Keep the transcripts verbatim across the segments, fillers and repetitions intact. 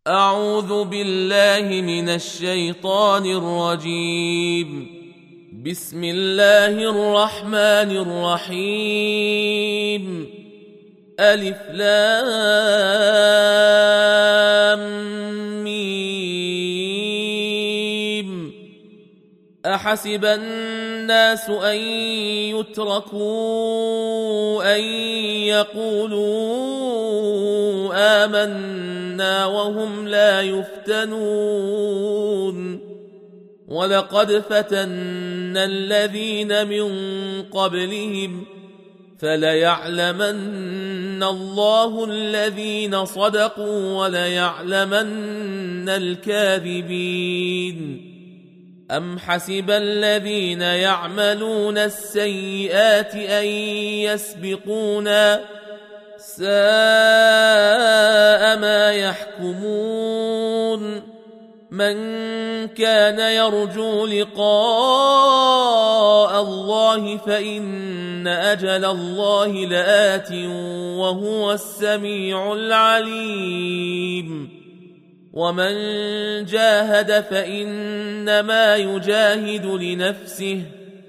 أعوذ بالله من الشيطان الرجيم. بسم الله الرحمن الرحيم. ألف لام ميم. أحسب الناس أن يتركوا أن يقولوا آمنا وهم لا يفتنون ولقد فتنا الذين من قبلهم فليعلمن الله الذين صدقوا وليعلمن الكاذبين. أم حسب الذين يعملون السيئات أن يسبقونا ساء ما يحكمون. من كان يرجو لقاء الله فإن أجل الله لآت وهو السميع العليم. ومن جاهد فإنما يجاهد لنفسه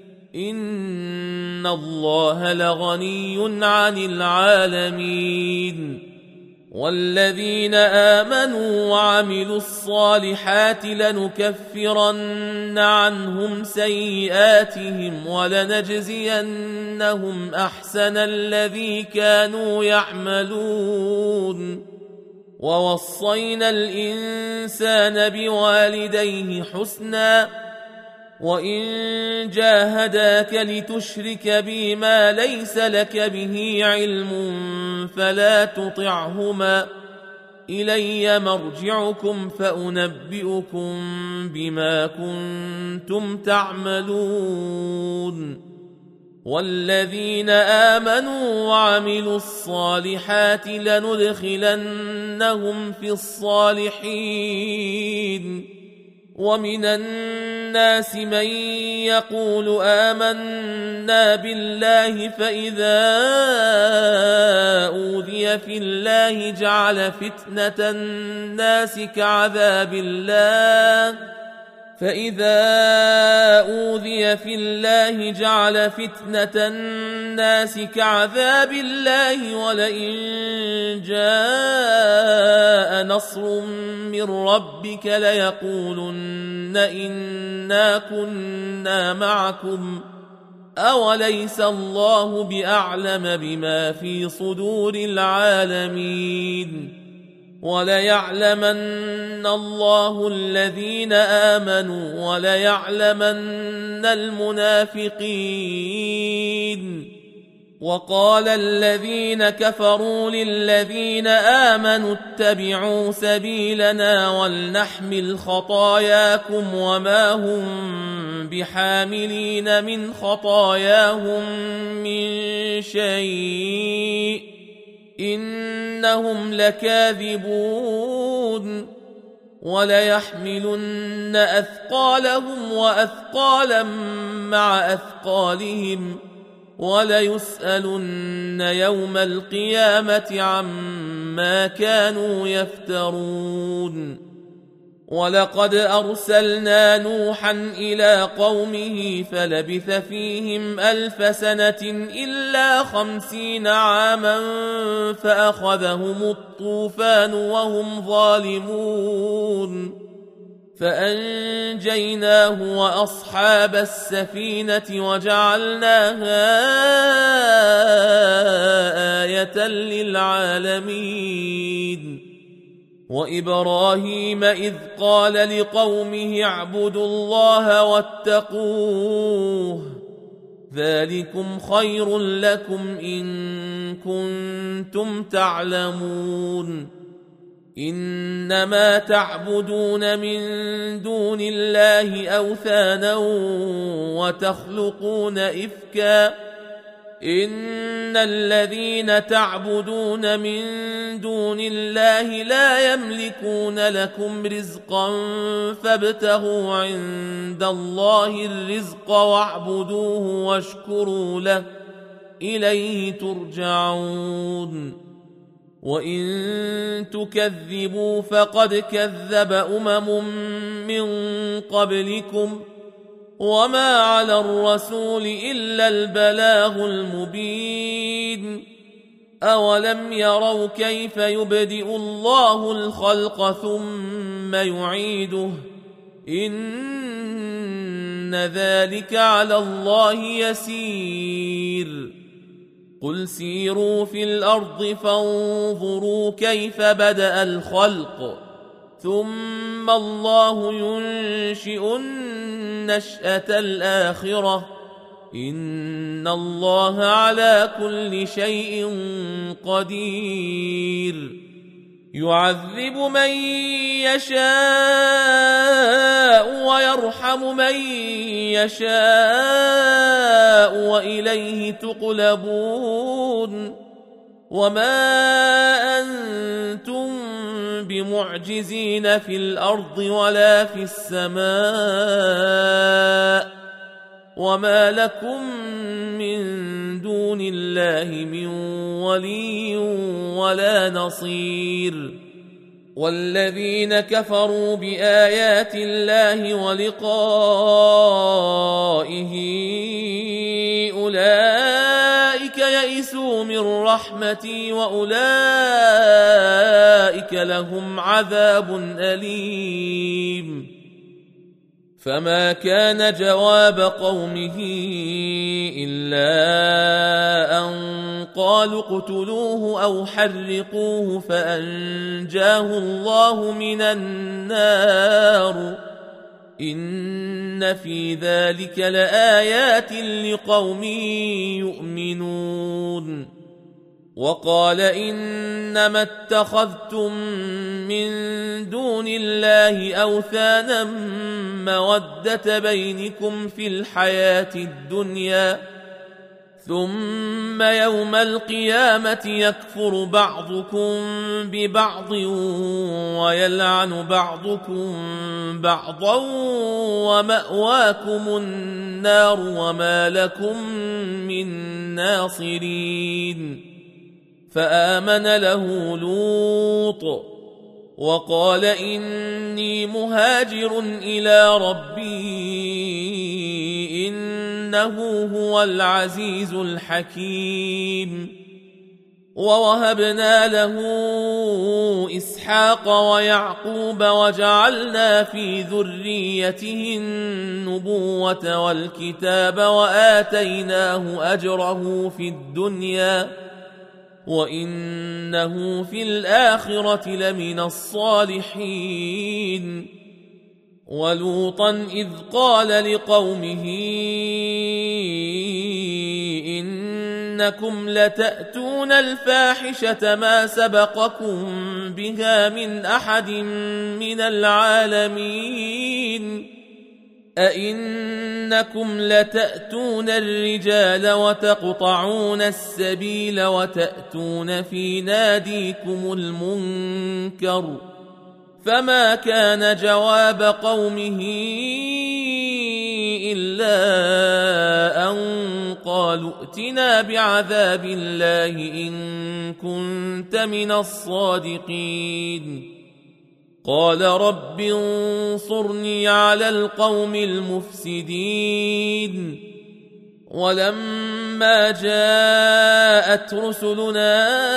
إن الله لغني عن العالمين. والذين آمنوا وعملوا الصالحات لنكفرن عنهم سيئاتهم ولنجزينهم أحسن الذي كانوا يعملون. ووصينا الإنسان بوالديه حسنا وإن جاهداك لتشرك بي ما ليس لك به علم فلا تطعهما إلي مرجعكم فأنبئكم بما كنتم تعملون. والذين آمنوا وعملوا الصالحات لندخلنهم في الصالحين. ومن الناس من يقول آمنا بالله فإذا أوذي في الله جعل فتنة الناس كعذاب الله فإذا أوذي في الله جعل فتنة الناس كعذاب الله ولئن جاء نصر من ربك ليقولن إنا كنا معكم أوليس الله بأعلم بما في صدور العالمين. وليعلمن الله الذين آمنوا وليعلمن المنافقين. وقال الذين كفروا للذين آمنوا اتبعوا سبيلنا ولنحمل خطاياكم وما هم بحاملين من خطاياهم من شيء إنهم لكاذبون. وليحملن أثقالهم وأثقالا مع أثقالهم وليسألن يوم القيامة عما كانوا يفترون. ولقد أرسلنا نوحا إلى قومه فلبث فيهم ألف سنة إلا خمسين عاما فأخذهم الطوفان وهم ظالمون فأنجيناه وأصحاب السفينة وجعلناها آية للعالمين. وإبراهيم إذ قال لقومه اعبدوا الله واتقوه ذلكم خير لكم إن كنتم تعلمون. إنما تعبدون من دون الله أوثانا وتخلقون إفكا إن الذين تعبدون من دون الله لا يملكون لكم رزقا فابتغوا عند الله الرزق واعبدوه واشكروا له إليه ترجعون. وإن تكذبوا فقد كذب أمم من قبلكم وما على الرسول إلا البلاغ المبين أولم يروا كيف يبدئ الله الخلق ثم يعيده إن ذلك على الله يسير قل سيروا في الأرض فانظروا كيف بدأ الخلق ثم الله ينشئ النشأة الآخرة إن الله على كل شيء قدير يعذب من يشاء ويرحم من يشاء وإليه تقلبون وما أنتم بمعجزين في الأرض ولا في السماء وما لكم من دون الله من ولي ولا نصير والذين كفروا بآيات الله ولقائه أولئك يئسوا من رحمتي وأولئك لهم عذاب أليم فما كان جواب قومه إلا أن قالوا اقتلوه أو حرقوه فأنجاه الله من النار إن في ذلك لآيات لقوم يؤمنون وقال إنما اتخذتم من دون الله أوثانا مودة بينكم في الحياة الدنيا ثم يوم القيامة يكفر بعضكم ببعض ويلعن بعضكم بعضا ومأواكم النار وما لكم من ناصرين فآمن له لوط وقال إني مهاجر إلى ربي إنه هو العزيز الحكيم ووهبنا له إسحاق ويعقوب وجعلنا في ذريته النبوة والكتاب وآتيناه أجره في الدنيا وإنه في الآخرة لمن الصالحين ولوطا إذ قال لقومه إنكم لتأتون الفاحشة ما سبقكم بها من أحد من العالمين أئنكم لتأتون الرجال وتقطعون السبيل وتأتون في ناديكم المنكر فما كان جواب قومه إلا أن قالوا ائتنا بعذاب الله إن كنت من الصادقين قال رب انصرني على القوم المفسدين ولما جاءت رسلنا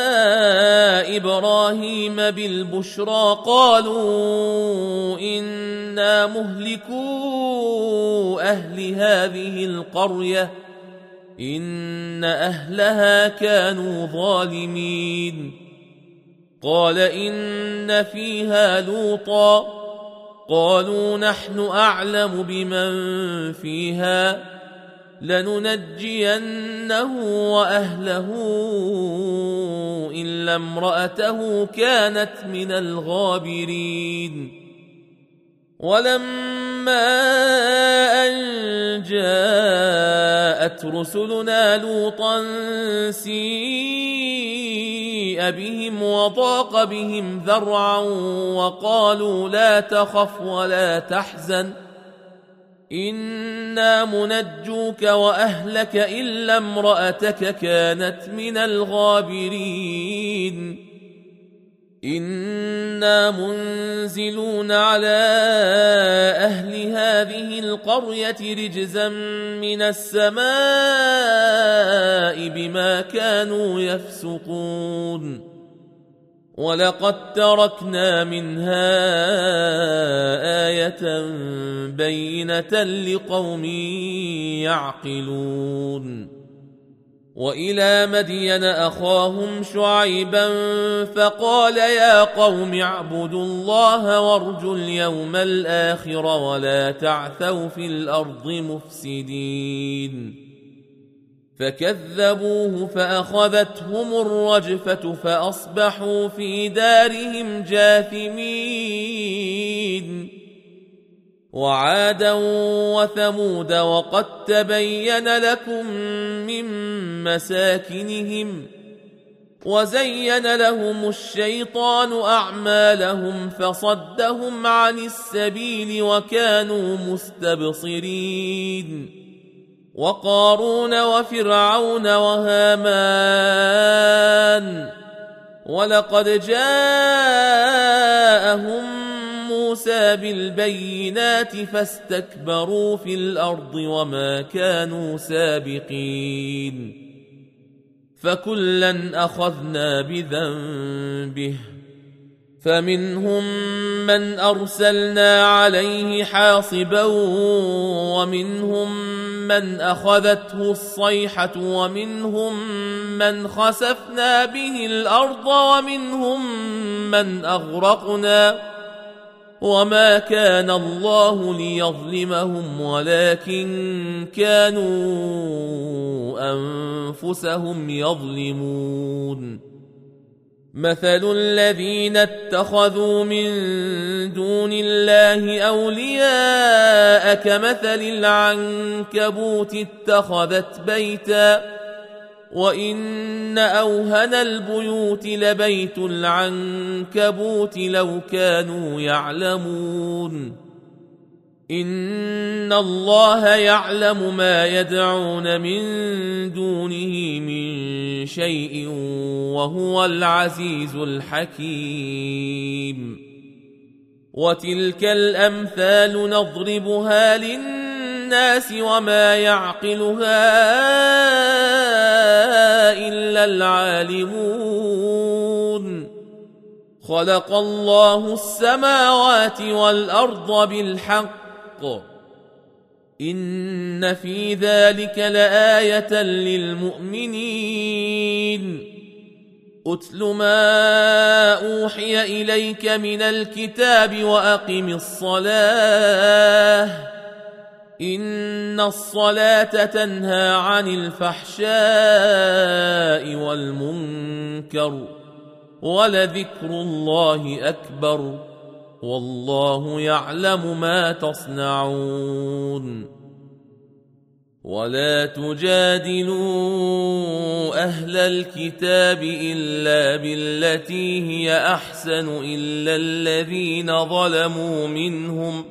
إبراهيم بالبشرى قالوا إنا مهلكو أهل هذه القرية إن أهلها كانوا ظالمين قال إن فيها لوطا قالوا نحن أعلم بمن فيها لننجينه وأهله إلا امرأته كانت من الغابرين ولما أن جاءت رسلنا لوطا سيء بهم وضاق بهم ذرعا وقالوا لا تخف ولا تحزن إنا منجوك وأهلك إلا امرأتك كانت من الغابرين إنا منزلون على أهل هذه القرية رجزا من السماء بما كانوا يفسقون ولقد تركنا منها آية بينة لقوم يعقلون وإلى مدين أخاهم شعيبا فقال يا قوم اعبدوا الله وارجوا اليوم الآخر ولا تعثوا في الأرض مفسدين فكذبوه فأخذتهم الرجفة فأصبحوا في دارهم جاثمين وعادا وثمود وقد تبين لكم من مساكنهم وزين لهم الشيطان أعمالهم فصدهم عن السبيل وكانوا مستبصرين وقارون وفرعون وهامان ولقد جاءهم موسى بالبينات فاستكبروا في الأرض وما كانوا سابقين فكلا أخذنا بذنبه فمنهم من أرسلنا عليه حاصبا ومنهم من أخذته الصيحة ومنهم من خسفنا به الأرض ومنهم من أغرقنا وما كان الله ليظلمهم ولكن كانوا أنفسهم يظلمون مثل الذين اتخذوا من دون الله أولياء كمثل العنكبوت اتخذت بيتا وإن أوهن البيوت لبيت العنكبوت لو كانوا يعلمون إن الله يعلم ما يدعون من دونه من شيء وهو العزيز الحكيم وتلك الأمثال نضربها للناس وما يعقلها إلا العالمون خلق الله السماوات والأرض بالحق إن في ذلك لآية للمؤمنين أتل ما أوحي إليك من الكتاب وأقم الصلاة إن الصلاة تنهى عن الفحشاء والمنكر ولذكر الله أكبر والله يعلم ما تصنعون ولا تجادلوا أهل الكتاب إلا بالتي هي أحسن إلا الذين ظلموا منهم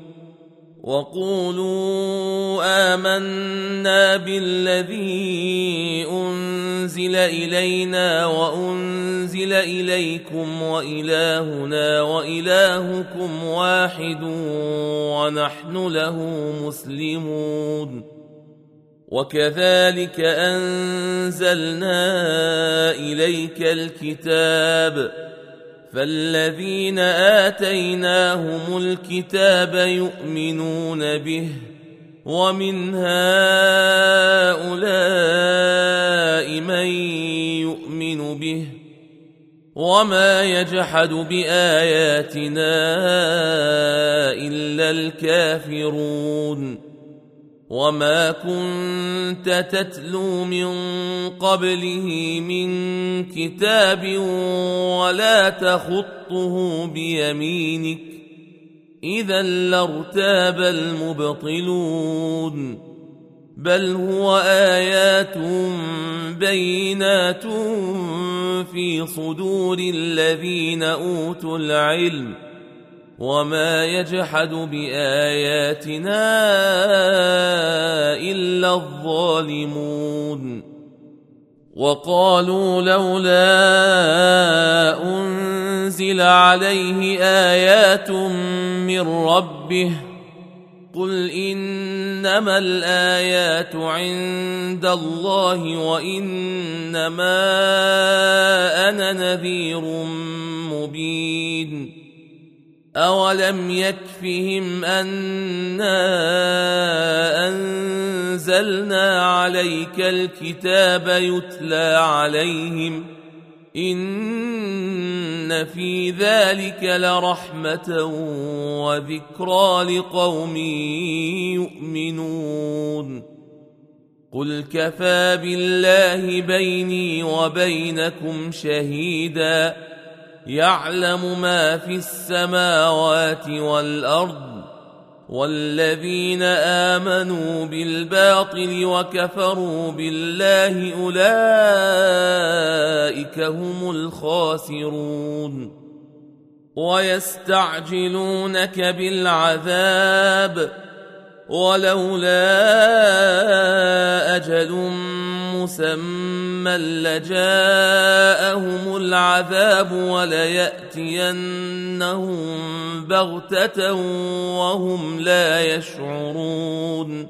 وقولوا آمنا بالذي أنزل إلينا وأنزل إليكم وإلهنا وإلهكم واحد ونحن له مسلمون وكذلك أنزلنا إليك الكتاب فالذين آتيناهم الكتاب يؤمنون به ومن هؤلاء من يؤمن به وما يجحد بآياتنا إلا الكافرون وما كنت تتلو من قبله من كتاب ولا تخطه بيمينك إذا لارتاب المبطلون بل هو آيات بينات في صدور الذين أوتوا العلم وما يجحد بآياتنا إلا الظالمون وقالوا لولا أنزل عليه آيات من ربه قل إنما الآيات عند الله وإنما أنا نذير مبين أولم يكفهم أنا أنزلنا عليك الكتاب يتلى عليهم إن في ذلك لرحمة وذكرى لقوم يؤمنون قل كفى بالله بيني وبينكم شهيدا يعلم ما في السماوات والأرض والذين آمنوا بالباطل وكفروا بالله أولئك هم الخاسرون ويستعجلونك بالعذاب ولولا أجل مسمى لجاءهم العذاب وليأتينهم بغتة وهم لا يشعرون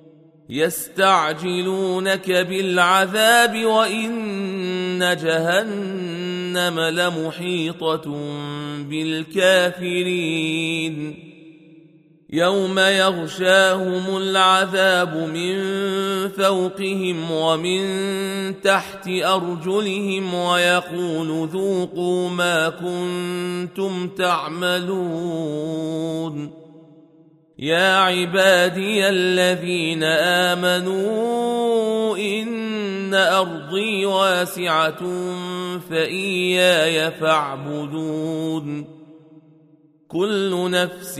يستعجلونك بالعذاب وإن جهنم لمحيطة بالكافرين يوم يغشاهم العذاب من فوقهم ومن تحت أرجلهم ويقول ذوقوا ما كنتم تعملون يا عبادي الذين آمنوا إن أرضي واسعة فإياي فاعبدون كل نفس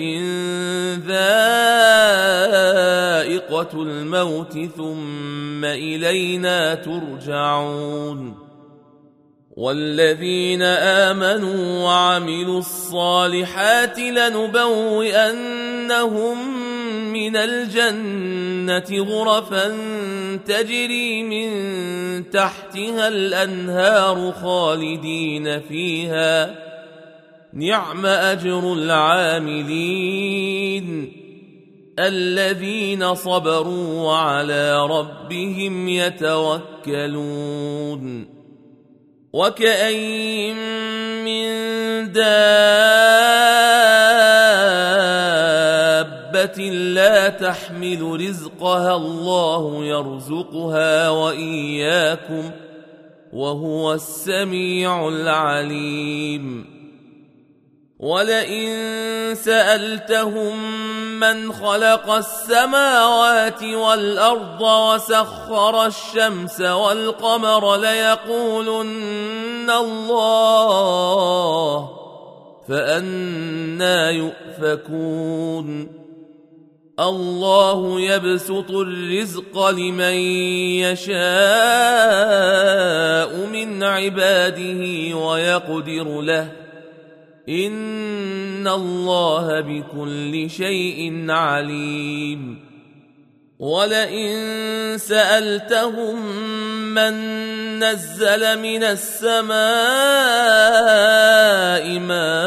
ذائقة الموت ثم إلينا ترجعون والذين آمنوا وعملوا الصالحات لنبوئنهم من الجنة غرفا تجري من تحتها الأنهار خالدين فيها نعم أجر العاملين الذين صبروا وعلى ربهم يتوكلون وكأين من دابة لا تحمل رزقها الله يرزقها وإياكم وهو السميع العليم ولئن سألتهم من خلق السماوات والأرض وسخر الشمس والقمر ليقولن الله فأنى يؤفكون الله يبسط الرزق لمن يشاء من عباده ويقدر له إن الله بكل شيء عليم ولئن سألتهم من نزل من السماء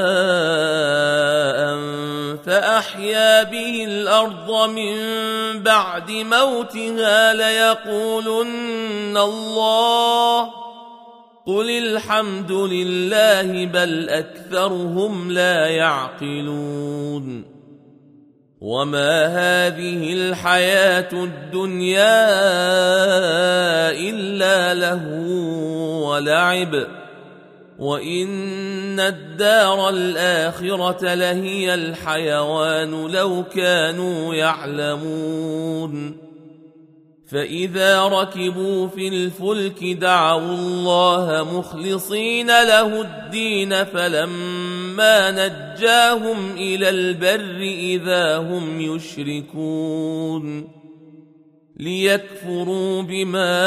ماء فأحيا به الأرض من بعد موتها ليقولن الله قل الحمد لله بل أكثرهم لا يعقلون وما هذه الحياة الدنيا إلا لهو ولعب وإن الدار الآخرة لهي الحيوان لو كانوا يعلمون فإذا ركبوا في الفلك دعوا الله مخلصين له الدين فلما نجاهم إلى البر إذا هم يشركون ليكفروا بما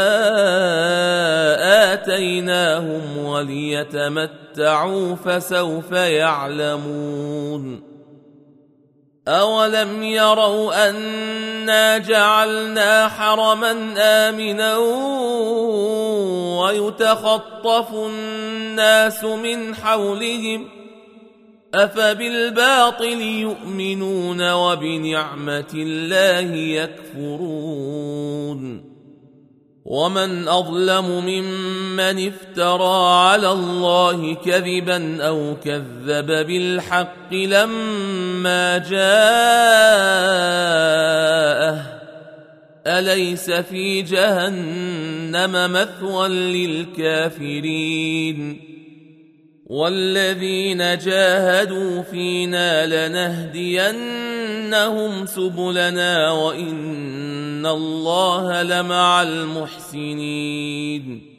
آتيناهم وليتمتعوا فسوف يعلمون أولم يروا أنا جعلنا حرما آمنا ويتخطف الناس من حولهم أفبالباطل يؤمنون وبنعمة الله يكفرون ومن أظلم ممن افترى على الله كذبا أو كذب بالحق لما جاءه أليس في جهنم مثوى للكافرين والذين جاهدوا فينا لنهدينهم سبلنا وإن الله لمع المحسنين